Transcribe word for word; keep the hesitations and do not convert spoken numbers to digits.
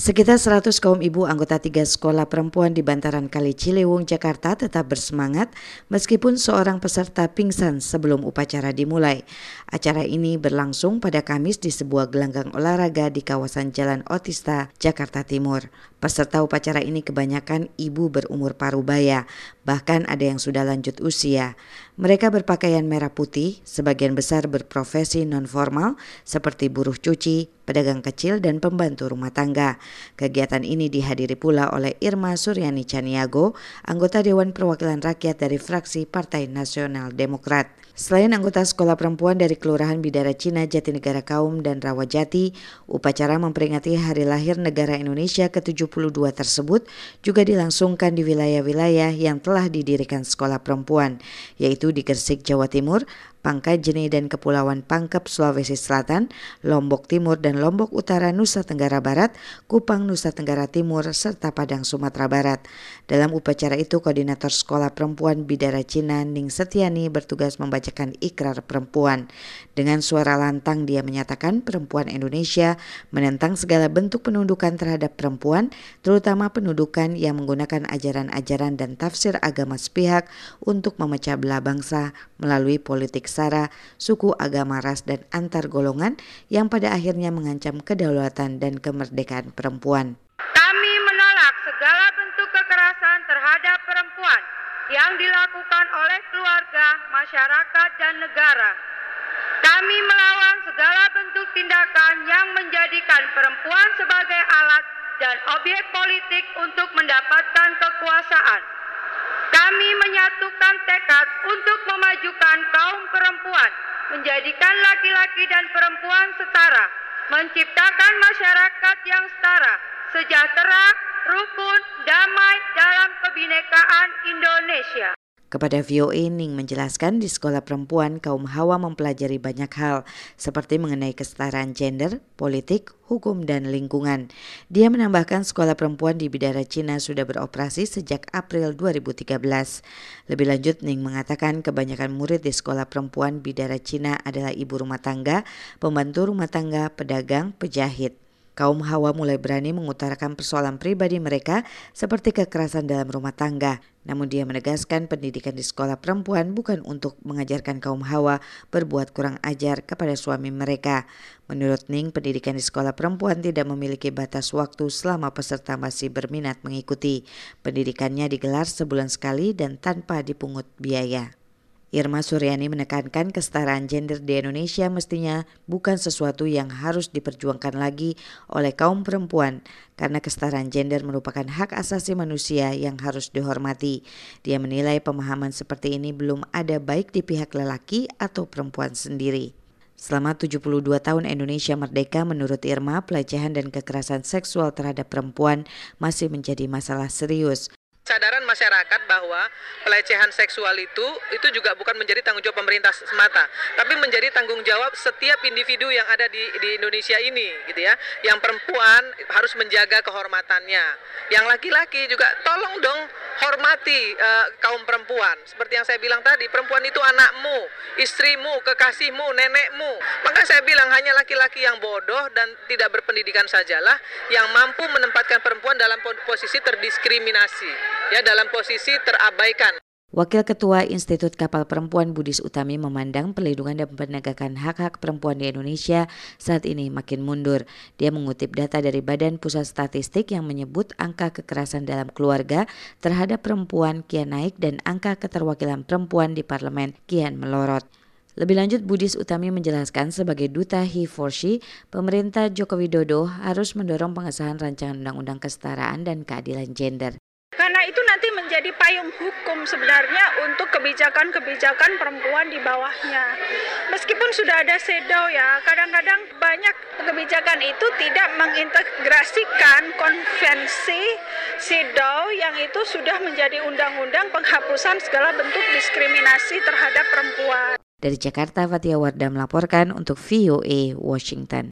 Sekitar seratus kaum ibu anggota tiga sekolah perempuan di bantaran Kali Ciliwung, Jakarta tetap bersemangat meskipun seorang peserta pingsan sebelum upacara dimulai. Acara ini berlangsung pada Kamis di sebuah gelanggang olahraga di kawasan Jalan Otista, Jakarta Timur. Peserta upacara ini kebanyakan ibu berumur parubaya, bahkan ada yang sudah lanjut usia. Mereka berpakaian merah putih, sebagian besar berprofesi non-formal seperti buruh cuci, pedagang kecil, dan pembantu rumah tangga. Kegiatan ini dihadiri pula oleh Irma Suryani Caniago, anggota Dewan Perwakilan Rakyat dari fraksi Partai Nasional Demokrat. Selain anggota sekolah perempuan dari Kelurahan Bidara Cina, Jatinegara Kaum, dan Rawajati, upacara memperingati Hari Lahir Negara Indonesia ke tujuh puluh dua tersebut juga dilangsungkan di wilayah-wilayah yang telah didirikan sekolah perempuan, yaitu di Gresik, Jawa Timur, Pangkajene dan Kepulauan Pangkep, Sulawesi Selatan, Lombok Timur dan Lombok Utara, Nusa Tenggara Barat, Kupang, Nusa Tenggara Timur, serta Padang, Sumatera Barat. Dalam upacara itu, Koordinator Sekolah Perempuan Bidara Cina, Ning Setiani, bertugas membacakan ikrar perempuan. Dengan suara lantang dia menyatakan perempuan Indonesia menentang segala bentuk penundukan terhadap perempuan, terutama penundukan yang menggunakan ajaran-ajaran dan tafsir agama sepihak untuk memecah belah bangsa melalui politik sara, suku, agama, ras, dan antar golongan yang pada akhirnya mengancam kedaulatan dan kemerdekaan perempuan. Kami menolak segala bentuk kekerasan terhadap perempuan yang dilakukan oleh keluarga, masyarakat, dan negara. Kami melawan segala bentuk tindakan yang menjadikan perempuan sebagai alat dan objek politik untuk mendapatkan kekuasaan. Kami menyatukan tekad untuk memajukan kaum perempuan, menjadikan laki-laki dan perempuan setara, menciptakan masyarakat yang setara, sejahtera, rukun, damai dalam kebinekaan Indonesia. Kepada V O A, Ning menjelaskan di sekolah perempuan kaum Hawa mempelajari banyak hal seperti mengenai kesetaraan gender, politik, hukum, dan lingkungan. Dia menambahkan sekolah perempuan di Bidara Cina sudah beroperasi sejak April dua ribu tiga belas. Lebih lanjut, Ning mengatakan kebanyakan murid di sekolah perempuan Bidara Cina adalah ibu rumah tangga, pembantu rumah tangga, pedagang, pejahit. Kaum Hawa mulai berani mengutarakan persoalan pribadi mereka seperti kekerasan dalam rumah tangga. Namun dia menegaskan pendidikan di sekolah perempuan bukan untuk mengajarkan kaum Hawa berbuat kurang ajar kepada suami mereka. Menurut Ning, pendidikan di sekolah perempuan tidak memiliki batas waktu selama peserta masih berminat mengikuti. Pendidikannya digelar sebulan sekali dan tanpa dipungut biaya. Irma Suryani menekankan kesetaraan gender di Indonesia mestinya bukan sesuatu yang harus diperjuangkan lagi oleh kaum perempuan karena kesetaraan gender merupakan hak asasi manusia yang harus dihormati. Dia menilai pemahaman seperti ini belum ada baik di pihak lelaki atau perempuan sendiri. Selama tujuh puluh dua tahun Indonesia merdeka, menurut Irma, pelecehan dan kekerasan seksual terhadap perempuan masih menjadi masalah serius. Kesadaran masyarakat bahwa pelecehan seksual itu itu juga bukan menjadi tanggung jawab pemerintah semata, tapi menjadi tanggung jawab setiap individu yang ada di di Indonesia ini, gitu ya. Yang perempuan harus menjaga kehormatannya. Yang laki-laki juga tolong dong hormati uh, kaum perempuan. Seperti yang saya bilang tadi, perempuan itu anakmu, istrimu, kekasihmu, nenekmu. Maka saya bilang hanya laki-laki yang bodoh dan tidak berpendidikan sajalah yang mampu menempatkan perempuan dalam posisi terdiskriminasi. Ya, dalam posisi terabaikan. Wakil Ketua Institut Kapal Perempuan Budis Utami memandang perlindungan dan penegakan hak-hak perempuan di Indonesia saat ini makin mundur. Dia mengutip data dari Badan Pusat Statistik yang menyebut angka kekerasan dalam keluarga terhadap perempuan kian naik dan angka keterwakilan perempuan di parlemen kian melorot. Lebih lanjut, Budis Utami menjelaskan sebagai duta He for She, pemerintah Joko Widodo harus mendorong pengesahan rancangan undang-undang kesetaraan dan keadilan gender. Karena itu nanti menjadi payung hukum sebenarnya untuk kebijakan-kebijakan perempuan di bawahnya. Meskipun sudah ada SEDAW ya, kadang-kadang banyak kebijakan itu tidak mengintegrasikan konvensi SEDAW yang itu sudah menjadi undang-undang penghapusan segala bentuk diskriminasi terhadap perempuan. Dari Jakarta, Fatia Wardah melaporkan untuk V O A Washington.